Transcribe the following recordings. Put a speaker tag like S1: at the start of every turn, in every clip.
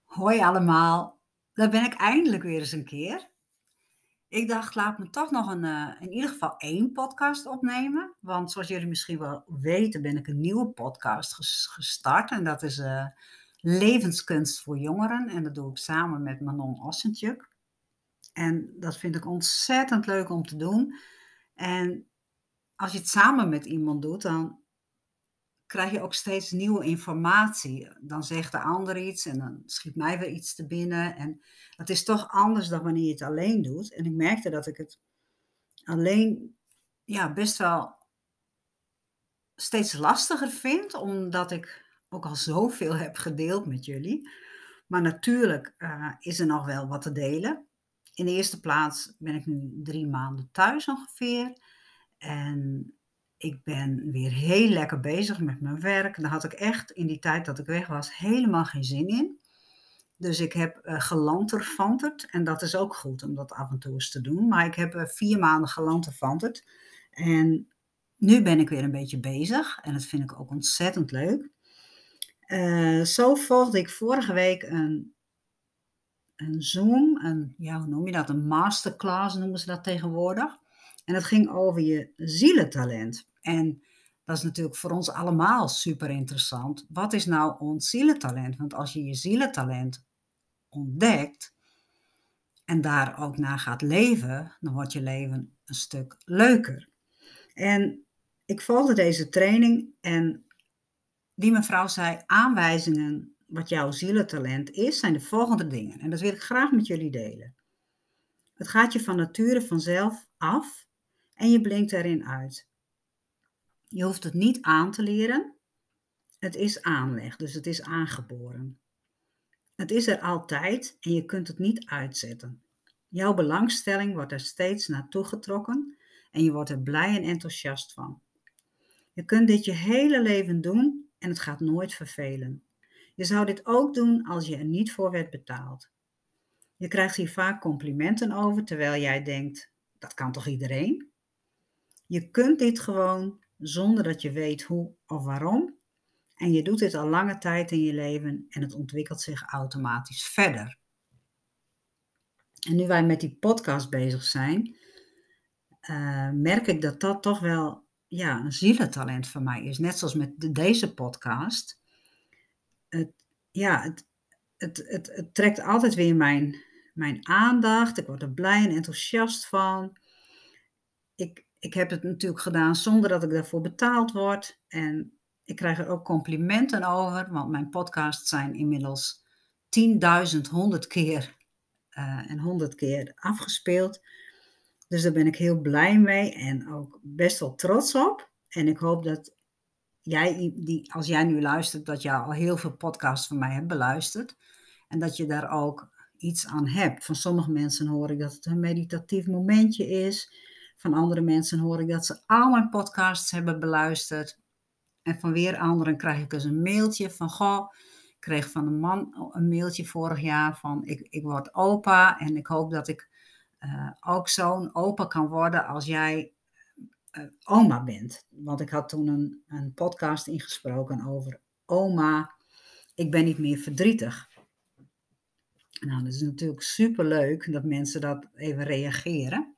S1: Hoi allemaal, daar ben ik eindelijk weer eens een keer. Ik dacht, laat me toch nog in ieder geval één podcast opnemen. Want zoals jullie misschien wel weten, ben ik een nieuwe podcast gestart. En dat is Levenskunst voor Jongeren. En dat doe ik samen met Manon Ossentjuk. En dat vind ik ontzettend leuk om te doen. En als je het samen met iemand doet, dan krijg je ook steeds nieuwe informatie. Dan zegt de ander iets en dan schiet mij weer iets te binnen. En het is toch anders dan wanneer je het alleen doet. En ik merkte dat ik het alleen best wel steeds lastiger vind, omdat ik ook al zoveel heb gedeeld met jullie. Maar natuurlijk is er nog wel wat te delen. In de eerste plaats ben ik nu 3 maanden thuis ongeveer. En ik ben weer heel lekker bezig met mijn werk. Daar had ik echt in die tijd dat ik weg was helemaal geen zin in. Dus ik heb gelanterfanterd en dat is ook goed om dat af en toe eens te doen. Maar ik heb 4 maanden gelanterfanterd en nu ben ik weer een beetje bezig en dat vind ik ook ontzettend leuk. Zo volgde ik vorige week een Zoom, hoe noem je dat? Een masterclass noemen ze dat tegenwoordig. En dat ging over je zielentalent. En dat is natuurlijk voor ons allemaal super interessant. Wat is nou ons zielentalent? Want als je je zielentalent ontdekt en daar ook naar gaat leven, dan wordt je leven een stuk leuker. En ik volgde deze training en die mevrouw zei: aanwijzingen wat jouw zielentalent is, zijn de volgende dingen. En dat wil ik graag met jullie delen. Het gaat je van nature vanzelf af en je blinkt erin uit. Je hoeft het niet aan te leren. Het is aanleg, dus het is aangeboren. Het is er altijd en je kunt het niet uitzetten. Jouw belangstelling wordt er steeds naartoe getrokken en je wordt er blij en enthousiast van. Je kunt dit je hele leven doen en het gaat nooit vervelen. Je zou dit ook doen als je er niet voor werd betaald. Je krijgt hier vaak complimenten over terwijl jij denkt: dat kan toch iedereen? Je kunt dit gewoon zonder dat je weet hoe of waarom. En je doet dit al lange tijd in je leven en het ontwikkelt zich automatisch verder. En nu wij met die podcast bezig zijn, merk ik dat dat toch wel een zielentalent van mij is. Net zoals met deze podcast. Het, ja, het trekt altijd weer mijn aandacht. Ik word er blij en enthousiast van. Ik heb het natuurlijk gedaan zonder dat ik daarvoor betaald word. En ik krijg er ook complimenten over, want mijn podcasts zijn inmiddels 10.000, 100 keer en 100 keer afgespeeld. Dus daar ben ik heel blij mee en ook best wel trots op. En ik hoop dat jij, als jij nu luistert, dat je al heel veel podcasts van mij hebt beluisterd. En dat je daar ook iets aan hebt. Van sommige mensen hoor ik dat het een meditatief momentje is. Van andere mensen hoor ik dat ze al mijn podcasts hebben beluisterd. En van weer anderen krijg ik dus een mailtje van: goh, ik kreeg van een man een mailtje vorig jaar van: ik word opa en ik hoop dat ik ook zo'n opa kan worden als jij oma bent. Want ik had toen een podcast ingesproken over oma, ik ben niet meer verdrietig. Nou, dat is natuurlijk superleuk dat mensen dat even reageren.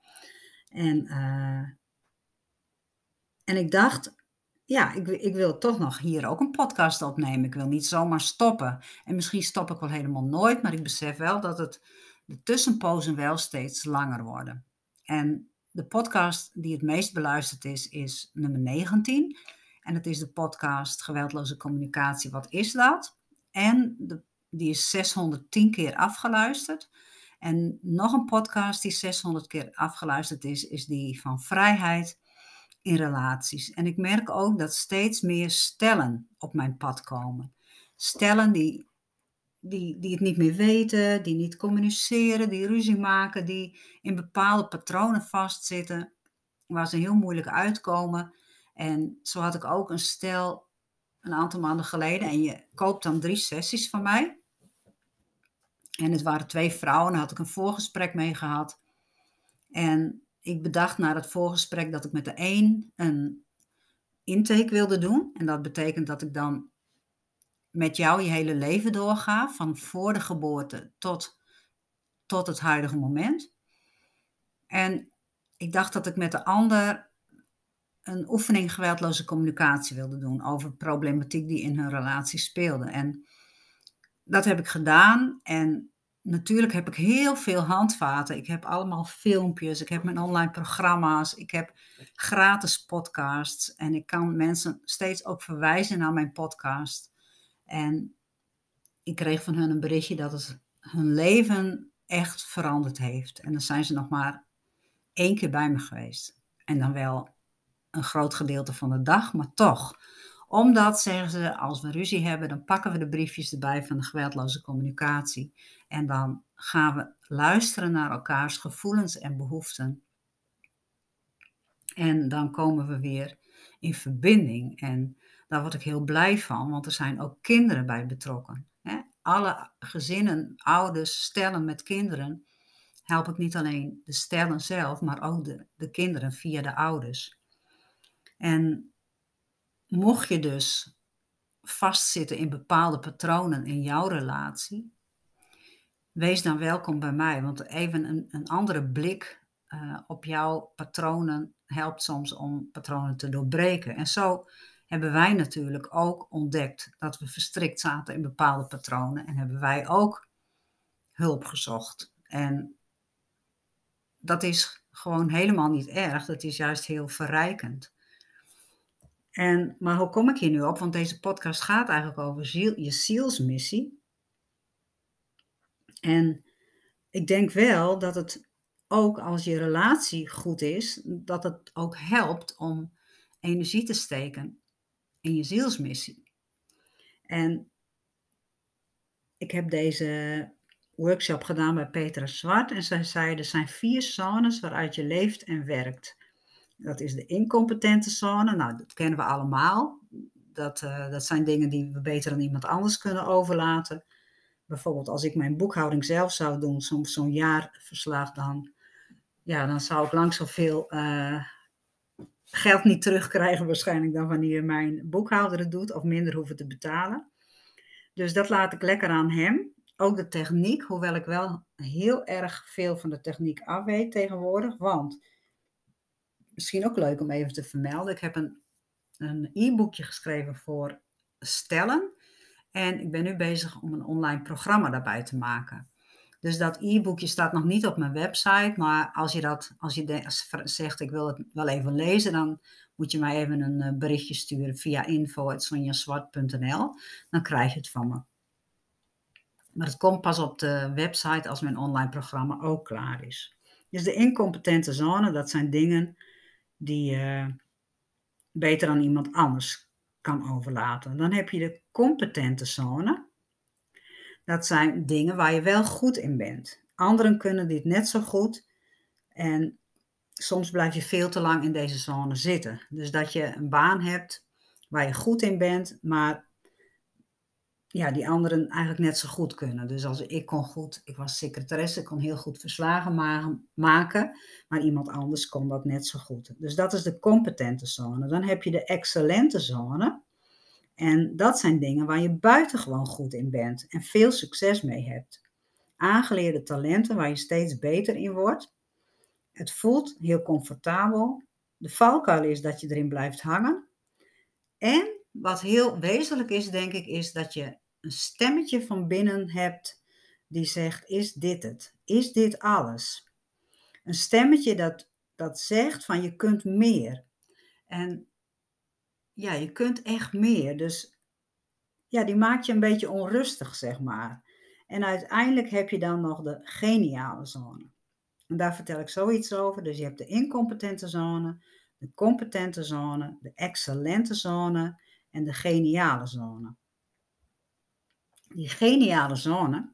S1: En ik dacht, ik wil toch nog hier ook een podcast opnemen. Ik wil niet zomaar stoppen. En misschien stop ik wel helemaal nooit, maar ik besef wel dat de tussenpozen wel steeds langer worden. En de podcast die het meest beluisterd is nummer 19. En dat is de podcast Geweldloze Communicatie, wat is dat? En die is 610 keer afgeluisterd. En nog een podcast die 600 keer afgeluisterd is die van vrijheid in relaties. En ik merk ook dat steeds meer stellen op mijn pad komen. Stellen die het niet meer weten, die niet communiceren, die ruzie maken, die in bepaalde patronen vastzitten, waar ze heel moeilijk uitkomen. En zo had ik ook een stel een aantal maanden geleden. En je koopt dan 3 sessies van mij. En het waren 2 vrouwen, daar had ik een voorgesprek mee gehad. En ik bedacht na het voorgesprek dat ik met de een intake wilde doen. En dat betekent dat ik dan met jou je hele leven doorga, van voor de geboorte tot het huidige moment. En ik dacht dat ik met de ander een oefening geweldloze communicatie wilde doen over problematiek die in hun relatie speelde. En dat heb ik gedaan en natuurlijk heb ik heel veel handvaten. Ik heb allemaal filmpjes, ik heb mijn online programma's, ik heb gratis podcasts en ik kan mensen steeds ook verwijzen naar mijn podcast. En ik kreeg van hun een berichtje dat het hun leven echt veranderd heeft. En dan zijn ze nog maar 1 keer bij me geweest. En dan wel een groot gedeelte van de dag, maar toch. Omdat, zeggen ze, als we ruzie hebben, dan pakken we de briefjes erbij van de geweldloze communicatie. En dan gaan we luisteren naar elkaars gevoelens en behoeften. En dan komen we weer in verbinding. En daar word ik heel blij van, want er zijn ook kinderen bij betrokken. Hè? Alle gezinnen, ouders, stellen met kinderen, help ik niet alleen de stellen zelf, maar ook de kinderen via de ouders. En mocht je dus vastzitten in bepaalde patronen in jouw relatie, wees dan welkom bij mij, want even een andere blik op jouw patronen helpt soms om patronen te doorbreken. En zo hebben wij natuurlijk ook ontdekt dat we verstrikt zaten in bepaalde patronen en hebben wij ook hulp gezocht. En dat is gewoon helemaal niet erg, dat is juist heel verrijkend. Maar hoe kom ik hier nu op? Want deze podcast gaat eigenlijk over je zielsmissie. En ik denk wel dat het ook als je relatie goed is, dat het ook helpt om energie te steken in je zielsmissie. En ik heb deze workshop gedaan bij Petra Zwart en zij zei er zijn 4 zones waaruit je leeft en werkt. Dat is de incompetente zone. Nou, dat kennen we allemaal. Dat zijn dingen die we beter aan iemand anders kunnen overlaten. Bijvoorbeeld als ik mijn boekhouding zelf zou doen, soms zo'n jaarverslag, dan zou ik lang zoveel geld niet terugkrijgen waarschijnlijk dan wanneer mijn boekhouder het doet of minder hoeven te betalen. Dus dat laat ik lekker aan hem. Ook de techniek, hoewel ik wel heel erg veel van de techniek af weet tegenwoordig. Want, misschien ook leuk om even te vermelden, ik heb een e-boekje geschreven voor stellen. En ik ben nu bezig om een online programma daarbij te maken. Dus dat e-boekje staat nog niet op mijn website, maar als je zegt ik wil het wel even lezen, dan moet je mij even een berichtje sturen via info@sonjaswart.nl. Dan krijg je het van me. Maar het komt pas op de website als mijn online programma ook klaar is. Dus de incompetente zone, dat zijn dingen die je beter aan iemand anders kan overlaten. Dan heb je de competente zone. Dat zijn dingen waar je wel goed in bent. Anderen kunnen dit net zo goed en soms blijf je veel te lang in deze zone zitten. Dus dat je een baan hebt waar je goed in bent, maar ja, die anderen eigenlijk net zo goed kunnen. Dus ik was secretaresse, ik kon heel goed verslagen maken, maar iemand anders kon dat net zo goed. Dus dat is de competente zone. Dan heb je de excellente zone. En dat zijn dingen waar je buitengewoon goed in bent en veel succes mee hebt. Aangeleerde talenten waar je steeds beter in wordt. Het voelt heel comfortabel. De valkuil is dat je erin blijft hangen. En wat heel wezenlijk is, denk ik, is dat je een stemmetje van binnen hebt die zegt, is dit het? Is dit alles? Een stemmetje dat zegt van je kunt meer. En ja, je kunt echt meer. Dus ja, die maakt je een beetje onrustig, zeg maar. En uiteindelijk heb je dan nog de geniale zone. En daar vertel ik zoiets over. Dus je hebt de incompetente zone, de competente zone, de excellente zone en de geniale zone. Die geniale zone,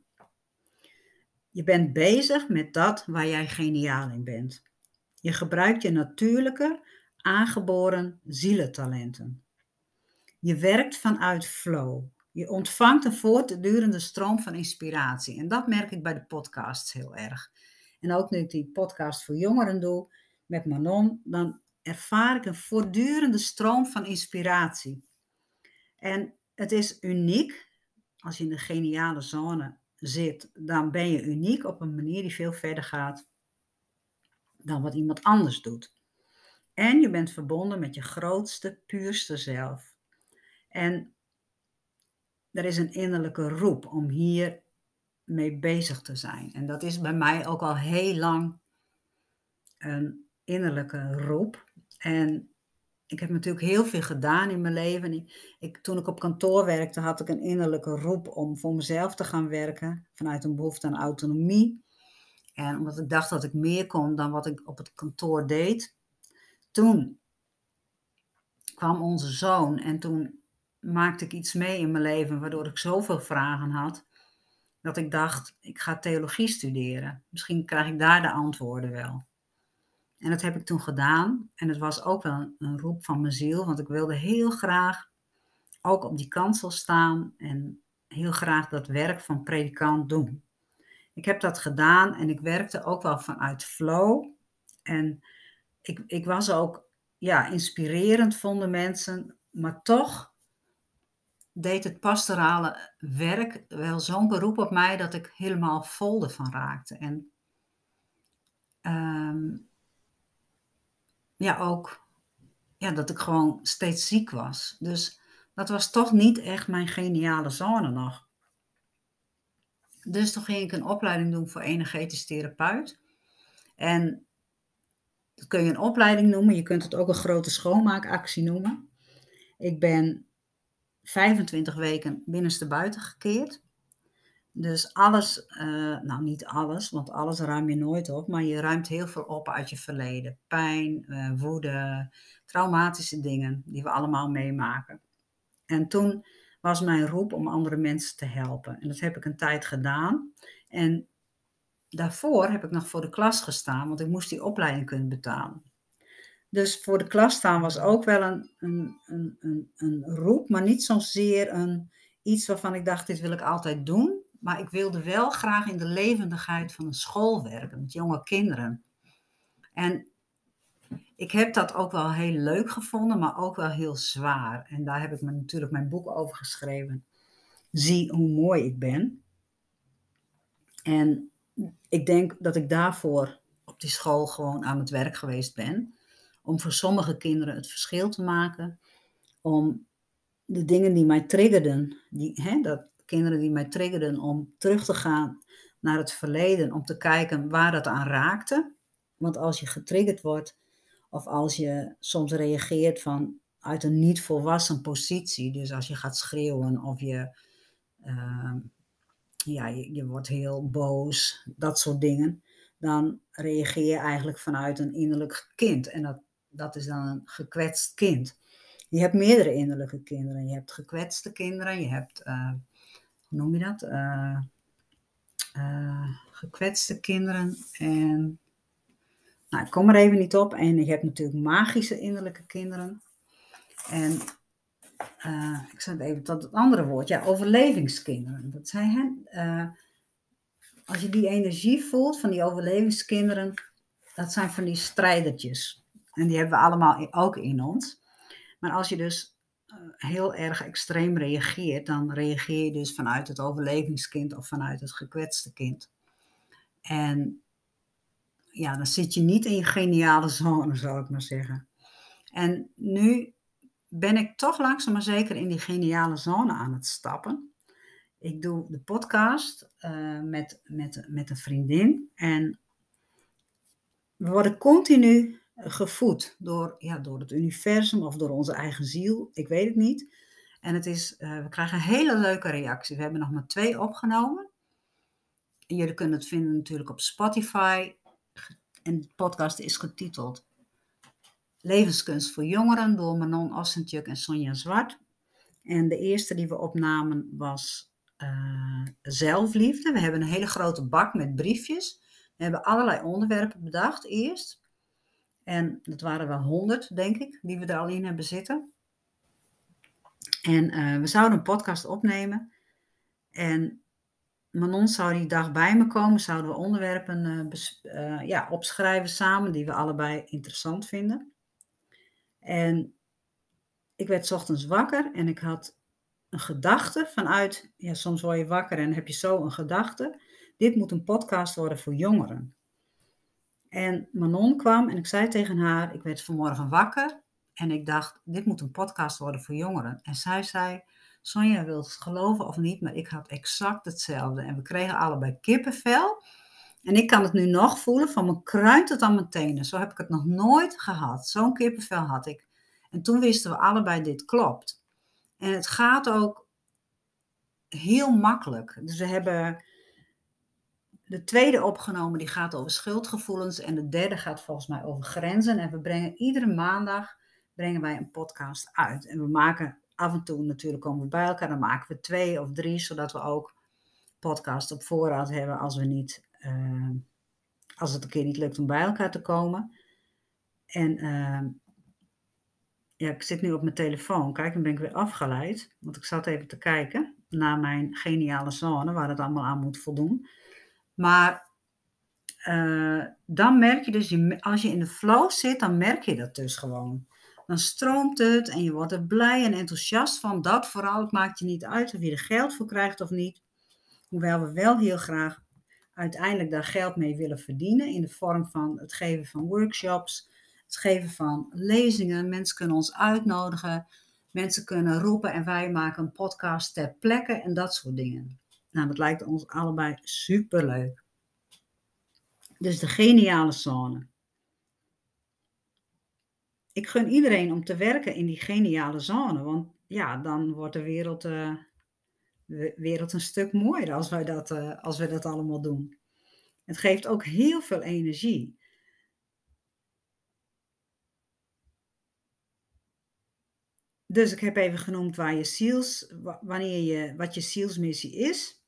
S1: je bent bezig met dat waar jij geniaal in bent. Je gebruikt je natuurlijke, aangeboren zielentalenten. Je werkt vanuit flow. Je ontvangt een voortdurende stroom van inspiratie. En dat merk ik bij de podcasts heel erg. En ook nu ik die podcast voor jongeren doe met Manon, dan ervaar ik een voortdurende stroom van inspiratie. En het is uniek als je in de geniale zone zit, dan ben je uniek op een manier die veel verder gaat dan wat iemand anders doet. En je bent verbonden met je grootste, puurste zelf. En er is een innerlijke roep om hier mee bezig te zijn. En dat is bij mij ook al heel lang een innerlijke roep. En ik heb natuurlijk heel veel gedaan in mijn leven. Toen ik op kantoor werkte, had ik een innerlijke roep om voor mezelf te gaan werken. Vanuit een behoefte aan autonomie. En omdat ik dacht dat ik meer kon dan wat ik op het kantoor deed. Toen kwam onze zoon en toen maakte ik iets mee in mijn leven waardoor ik zoveel vragen had. Dat ik dacht, ik ga theologie studeren. Misschien krijg ik daar de antwoorden wel. En dat heb ik toen gedaan. En het was ook wel een roep van mijn ziel. Want ik wilde heel graag ook op die kansel staan. En heel graag dat werk van predikant doen. Ik heb dat gedaan en ik werkte ook wel vanuit flow. En ik was ook, ja, inspirerend vonden mensen. Maar toch deed het pastorale werk wel zo'n beroep op mij dat ik helemaal vol ervan raakte. En ja, ook ja, dat ik gewoon steeds ziek was. Dus dat was toch niet echt mijn geniale zone nog. Dus toen ging ik een opleiding doen voor energetisch therapeut. En dat kun je een opleiding noemen. Je kunt het ook een grote schoonmaakactie noemen. Ik ben 25 weken binnenstebuiten gekeerd. Dus alles, nou niet alles, want alles ruim je nooit op. Maar je ruimt heel veel op uit je verleden. Pijn, woede, traumatische dingen die we allemaal meemaken. En toen was mijn roep om andere mensen te helpen. En dat heb ik een tijd gedaan. En daarvoor heb ik nog voor de klas gestaan, want ik moest die opleiding kunnen betalen. Dus voor de klas staan was ook wel een roep, maar niet zozeer iets waarvan ik dacht, dit wil ik altijd doen. Maar ik wilde wel graag in de levendigheid van een school werken, met jonge kinderen. En ik heb dat ook wel heel leuk gevonden, maar ook wel heel zwaar. En daar heb ik natuurlijk mijn boek over geschreven. Zie hoe mooi ik ben. En ik denk dat ik daarvoor op die school gewoon aan het werk geweest ben. Om voor sommige kinderen het verschil te maken. Om de dingen die mij triggerden, dat kinderen die mij triggerden om terug te gaan naar het verleden. Om te kijken waar dat aan raakte. Want als je getriggerd wordt, of als je soms reageert uit een niet volwassen positie. Dus als je gaat schreeuwen of je wordt heel boos, dat soort dingen. Dan reageer je eigenlijk vanuit een innerlijk kind. En dat is dan een gekwetst kind. Je hebt meerdere innerlijke kinderen. Je hebt gekwetste kinderen. Je hebt, hoe noem je dat? Gekwetste kinderen. En nou, ik kom er even niet op. En je hebt natuurlijk magische innerlijke kinderen. En ik zet even tot het andere woord. Ja, overlevingskinderen. Dat zijn als je die energie voelt van die overlevingskinderen, dat zijn van die strijdertjes. En die hebben we allemaal ook in ons. Maar als je dus heel erg extreem reageert, dan reageer je dus vanuit het overlevingskind of vanuit het gekwetste kind. En ja, dan zit je niet in je geniale zone, zou ik maar zeggen. En nu ben ik toch langzaam maar zeker in die geniale zone aan het stappen. Ik doe de podcast met een vriendin. En we worden continu gevoed door het universum of door onze eigen ziel. Ik weet het niet. En we krijgen hele leuke reacties. We hebben nog maar 2 opgenomen. En jullie kunnen het vinden natuurlijk op Spotify. En de podcast is getiteld Levenskunst voor jongeren door Manon Ossentjuk en Sonja Zwart. En de eerste die we opnamen was zelfliefde. We hebben een hele grote bak met briefjes. We hebben allerlei onderwerpen bedacht eerst. En dat waren wel 100, denk ik, die we er al in hebben zitten. En we zouden een podcast opnemen. En Manon zou die dag bij me komen. Zouden we onderwerpen opschrijven samen die we allebei interessant vinden. En ik werd 's ochtends wakker en ik had een gedachte vanuit, ja, soms word je wakker en heb je zo een gedachte. Dit moet een podcast worden voor jongeren. En Manon kwam en ik zei tegen haar, ik werd vanmorgen wakker en ik dacht, dit moet een podcast worden voor jongeren. En zij zei, Sonja, wilt het geloven of niet, maar ik had exact hetzelfde. En we kregen allebei kippenvel. En ik kan het nu nog voelen, van mijn kruin tot aan mijn tenen. Zo heb ik het nog nooit gehad. Zo'n kippenvel had ik. En toen wisten we allebei, dit klopt. En het gaat ook heel makkelijk. Dus we hebben de tweede opgenomen, die gaat over schuldgevoelens. En de derde gaat volgens mij over grenzen. En we brengen iedere maandag wij een podcast uit. En we maken af en toe, natuurlijk komen we bij elkaar, dan maken we 2 of 3, zodat we ook podcast op voorraad hebben als als het een keer niet lukt om bij elkaar te komen. En ja, ik zit nu op mijn telefoon. Kijk, dan ben ik weer afgeleid. Want ik zat even te kijken naar mijn geniale zone, waar het allemaal aan moet voldoen. Maar dan merk je dus, als je in de flow zit, dan merk je dat dus gewoon. Dan stroomt het en je wordt er blij en enthousiast van. Dat vooral, het maakt je niet uit of je er geld voor krijgt of niet. Hoewel we wel heel graag uiteindelijk daar geld mee willen verdienen in de vorm van het geven van workshops, het geven van lezingen. Mensen kunnen ons uitnodigen, mensen kunnen roepen en wij maken een podcast ter plekke en dat soort dingen. Nou, dat lijkt ons allebei superleuk. Dus de geniale zone. Ik gun iedereen om te werken in die geniale zone, want ja, dan wordt de wereld een stuk mooier als wij dat allemaal doen. Het geeft ook heel veel energie. Dus ik heb even genoemd wat je zielsmissie is.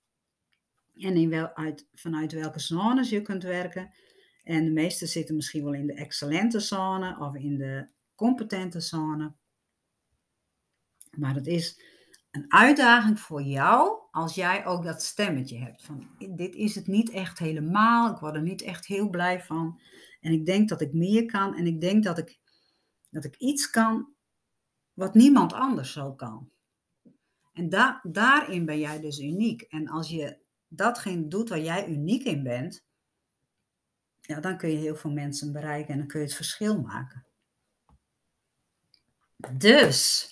S1: En vanuit welke zones je kunt werken. En de meeste zitten misschien wel in de excellente zone of in de competente zone. Maar het is een uitdaging voor jou als jij ook dat stemmetje hebt. Van, dit is het niet echt helemaal. Ik word er niet echt heel blij van. En ik denk dat ik meer kan. En ik denk dat ik iets kan wat niemand anders zo kan. En daarin ben jij dus uniek. En als je datgene doet waar jij uniek in bent, ja, dan kun je heel veel mensen bereiken en dan kun je het verschil maken. Dus,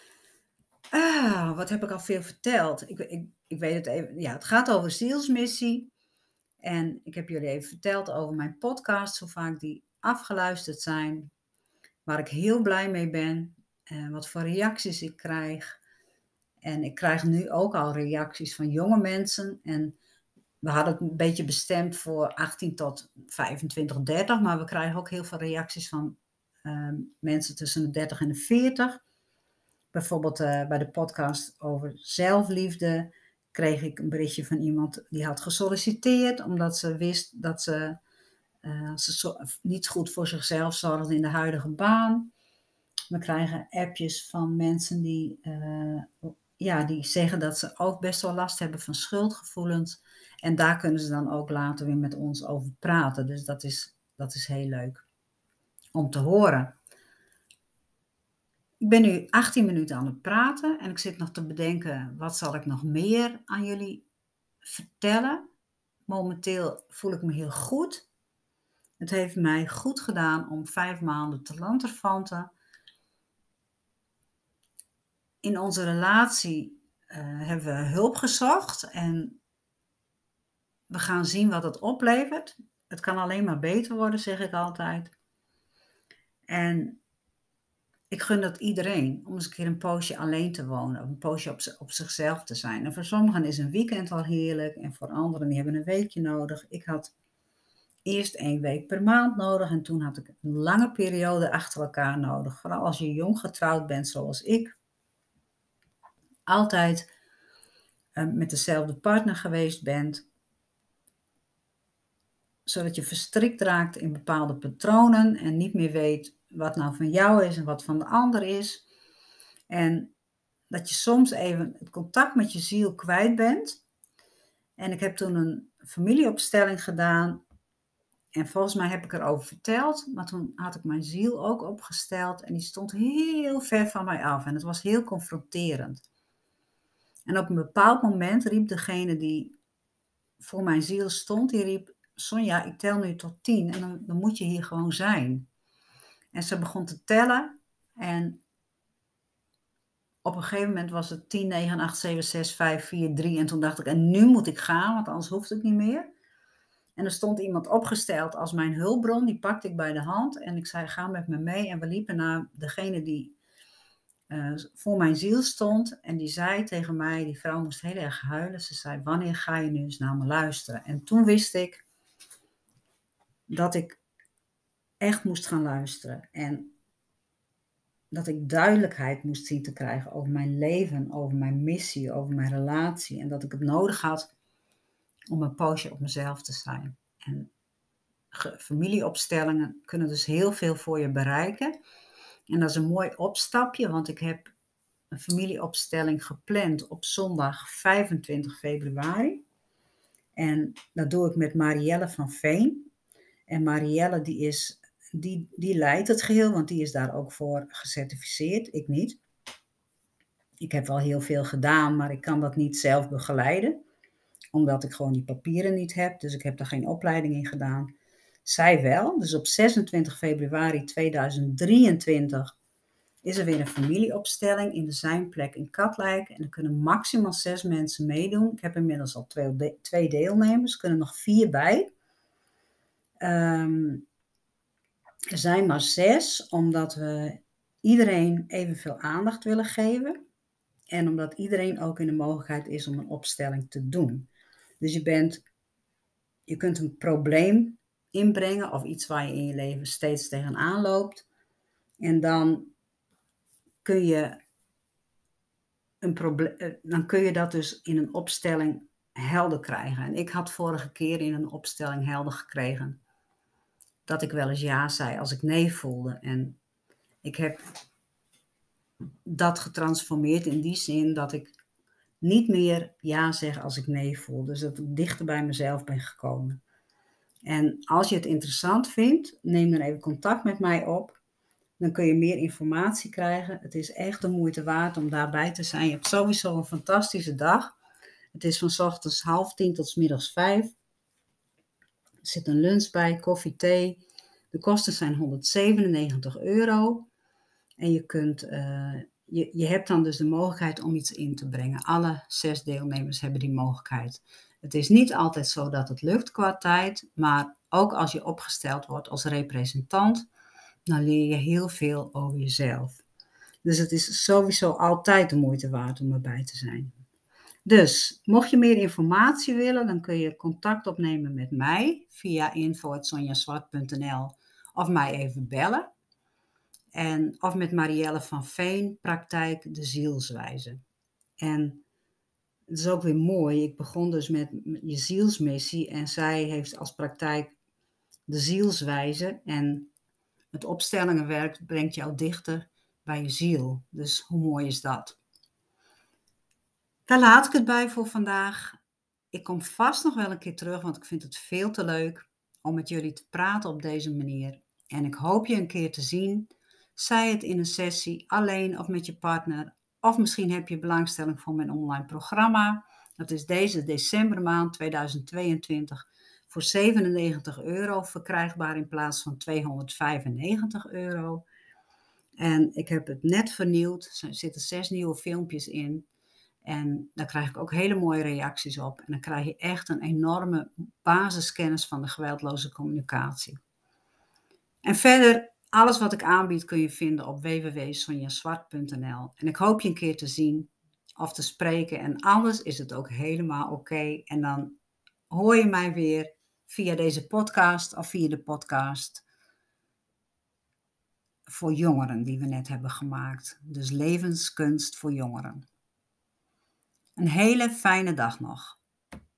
S1: wat heb ik al veel verteld? Ik weet het even. Ja, het gaat over zielsmissie. En ik heb jullie even verteld over mijn podcast, hoe vaak die afgeluisterd zijn. Waar ik heel blij mee ben. En wat voor reacties ik krijg. En ik krijg nu ook al reacties van jonge mensen. En we hadden het een beetje bestemd voor 18 tot 25, 30. Maar we krijgen ook heel veel reacties van mensen tussen de 30 en de 40. Bijvoorbeeld bij de podcast over zelfliefde kreeg ik een berichtje van iemand die had gesolliciteerd. Omdat ze wist dat ze niet goed voor zichzelf zorgde in de huidige baan. We krijgen appjes van mensen die zeggen dat ze ook best wel last hebben van schuldgevoelens. En daar kunnen ze dan ook later weer met ons over praten. Dus dat is heel leuk om te horen. Ik ben nu 18 minuten aan het praten en ik zit nog te bedenken, wat zal ik nog meer aan jullie vertellen? Momenteel voel ik me heel goed. Het heeft mij goed gedaan om 5 maanden te lanterfanten. In onze relatie hebben we hulp gezocht en we gaan zien wat het oplevert. Het kan alleen maar beter worden, zeg ik altijd. En ik gun dat iedereen, om eens een keer een poosje alleen te wonen, of een poosje op zichzelf te zijn. En voor sommigen is een weekend al heerlijk en voor anderen die hebben een weekje nodig. Ik had eerst 1 week per maand nodig en toen had ik een lange periode achter elkaar nodig. Vooral als je jong getrouwd bent zoals ik. Altijd met dezelfde partner geweest bent. Zodat je verstrikt raakt in bepaalde patronen en niet meer weet wat nou van jou is en wat van de ander is. En dat je soms even het contact met je ziel kwijt bent. En ik heb toen een familieopstelling gedaan. En volgens mij heb ik erover verteld. Maar toen had ik mijn ziel ook opgesteld. En die stond heel ver van mij af. En het was heel confronterend. En op een bepaald moment riep degene die voor mijn ziel stond, die riep: Sonja, ik tel nu tot 10 en dan moet je hier gewoon zijn. En ze begon te tellen en op een gegeven moment was het 10, 9, 8, 7, 6, 5, 4, 3 en toen dacht ik, en nu moet ik gaan, want anders hoeft het niet meer. En er stond iemand opgesteld als mijn hulpbron, die pakte ik bij de hand en ik zei, ga met me mee. En we liepen naar degene die voor mijn ziel stond en die zei tegen mij, die vrouw moest heel erg huilen, ze zei, wanneer ga je nu eens naar me luisteren? En toen wist ik dat ik echt moest gaan luisteren en dat ik duidelijkheid moest zien te krijgen over mijn leven, over mijn missie, over mijn relatie en dat ik het nodig had om een poosje op mezelf te zijn. En familieopstellingen kunnen dus heel veel voor je bereiken. En dat is een mooi opstapje, want ik heb een familieopstelling gepland op zondag 25 februari. En dat doe ik met Marielle van Veen. En Marielle die leidt het geheel, want die is daar ook voor gecertificeerd, ik niet. Ik heb wel heel veel gedaan, maar ik kan dat niet zelf begeleiden, omdat ik gewoon die papieren niet heb. Dus ik heb daar geen opleiding in gedaan. Zij wel. Dus op 26 februari 2023 is er weer een familieopstelling in de Zijnplek in Katwijk. En er kunnen maximaal 6 mensen meedoen. Ik heb inmiddels al 2 deelnemers. Er kunnen nog 4 bij. Er zijn maar 6, omdat we iedereen evenveel aandacht willen geven. En omdat iedereen ook in de mogelijkheid is om een opstelling te doen. Dus je kunt een probleem inbrengen of iets waar je in je leven steeds tegenaan loopt. En dan kun je dan kun je dat dus in een opstelling helder krijgen. En ik had vorige keer in een opstelling helder gekregen dat ik wel eens ja zei als ik nee voelde. En ik heb dat getransformeerd in die zin dat ik niet meer ja zeg als ik nee voel. Dus dat ik dichter bij mezelf ben gekomen. En als je het interessant vindt, neem dan even contact met mij op. Dan kun je meer informatie krijgen. Het is echt de moeite waard om daarbij te zijn. Je hebt sowieso een fantastische dag. Het is van 's ochtends 9:30 tot 's middags 5. Er zit een lunch bij, koffie, thee. De kosten zijn €197. En je hebt dan dus de mogelijkheid om iets in te brengen. Alle 6 deelnemers hebben die mogelijkheid. Het is niet altijd zo dat het lukt qua tijd, maar ook als je opgesteld wordt als representant, dan leer je heel veel over jezelf. Dus het is sowieso altijd de moeite waard om erbij te zijn. Dus, mocht je meer informatie willen, dan kun je contact opnemen met mij via info@sonjaswart.nl of mij even bellen. Of met Marielle van Veen, praktijk de zielswijze. En het is ook weer mooi, ik begon dus met je zielsmissie en zij heeft als praktijk de zielswijze en het opstellingenwerk brengt jou dichter bij je ziel. Dus hoe mooi is dat? Daar laat ik het bij voor vandaag. Ik kom vast nog wel een keer terug, want ik vind het veel te leuk om met jullie te praten op deze manier. En ik hoop je een keer te zien, zij het in een sessie alleen of met je partner. Of misschien heb je belangstelling voor mijn online programma. Dat is deze decembermaand 2022 voor €97 verkrijgbaar in plaats van €295. En ik heb het net vernieuwd. Er zitten 6 nieuwe filmpjes in. En daar krijg ik ook hele mooie reacties op. En dan krijg je echt een enorme basiskennis van de geweldloze communicatie. En verder, alles wat ik aanbied kun je vinden op www.sonjaswart.nl. En ik hoop je een keer te zien of te spreken. En anders is het ook helemaal oké. En dan hoor je mij weer via deze podcast of via de podcast voor jongeren die we net hebben gemaakt. Dus levenskunst voor jongeren. Een hele fijne dag nog.